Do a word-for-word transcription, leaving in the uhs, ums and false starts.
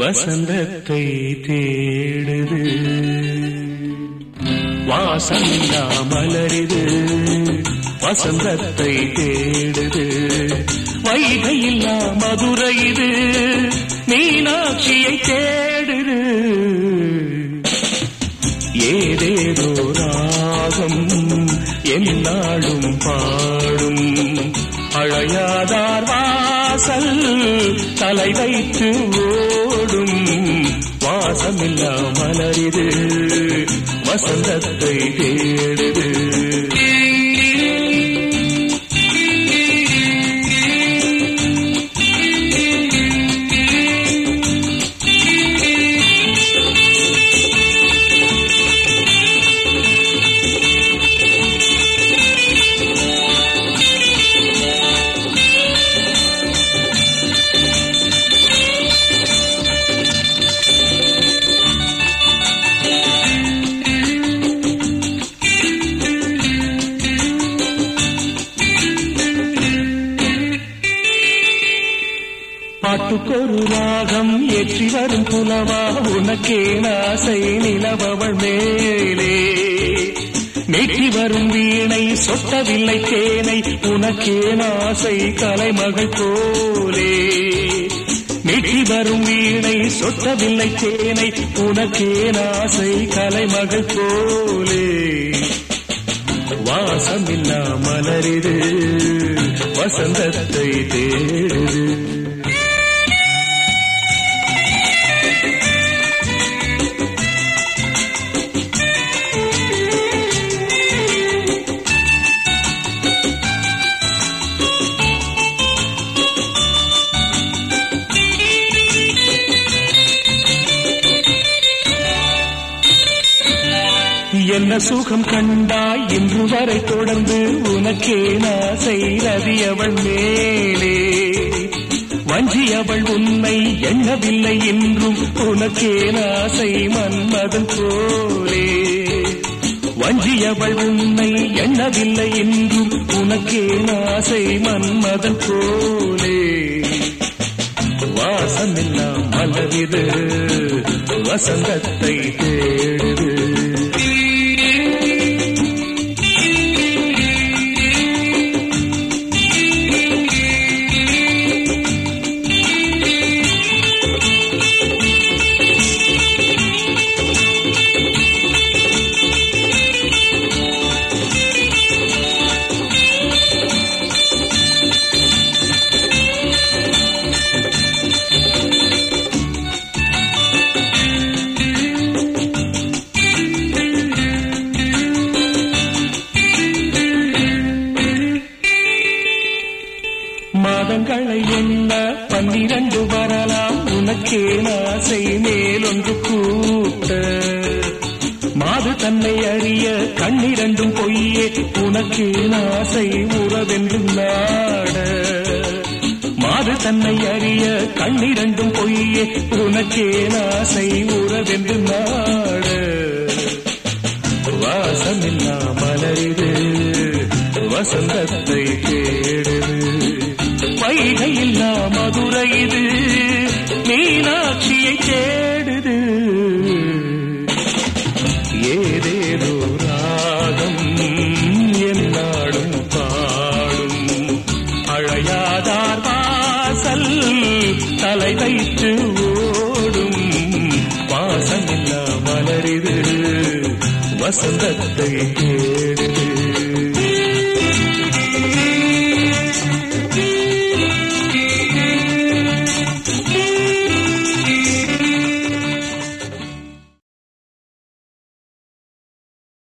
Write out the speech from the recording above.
வசந்தத்தை தேடுது, வாசந்தா மலரிது வசந்தத்தை தேடுது, வைகையில்லா மதுரை இது மீனாட்சியை தேடுது. ஏதேதோ ராகம் என்னாலும் பாடும், அழையாதார் வாசல் தலை வைத்து ஓடும், வாசமில்லா மலரிது வசந்தத்தை தேடுது. பாட்டுக்கொரு ராகம் ஏற்றி வரும் புலவா, உனக்கே ஆசை நிலவவள் மேலே, நெற்றி வரும் வீணை சொட்டவில்லை தேனை, உனக்கே ஆசை கலைமகள் போலே. நெற்றி வரும் வீணை சொட்டவில்லை தேனை, உனக்கே ஆசை கலைமகள் போலே. வாசமில்லா மலரிது வசந்தத்தை தேடுது. என்ன சுகம் கண்டாய் இன்று வரை தொடர்ந்து, உனக்கே ஆசை ரதியவள் மேலே, வஞ்சியவள் உன்னை எண்ணவில்லை என்றும், உனக்கே ஆசை மன்மதன் போலே. வஞ்சியவள் உன்னை எண்ணவில்லை என்றும், உனக்கே ஆசை மன்மதன் போலே. வாசமெல்லாம் மலரிது வசந்தத்தை தேடுது. மாதங்களை எண்ண பன்னிரண்டு வரலாம், உனக்கே ஆசை மேலொன்று கூட்ட. மாது தன்னை அறிய கண்ணிரண்டும் பொய்யே, உனக்கே ஆசை உறவென்று நாட. மாது தன்னை அறிய கண்ணிரண்டும் பொய்யே, உனக்கே ஆசை உறவென்று நாட. வாசமில்லா மலரிது வசந்தத்தை தேடுது, வைகையில்லா மதுரை இது மீனாட்சியை தேடுது. ஏதேதோ ராகம் என்னாடும் பாடும், அழையாதார் வாசல் தலை வைத்து ஓடும், வாசமில்லா மலரிது வசந்தத்தை தேடுது.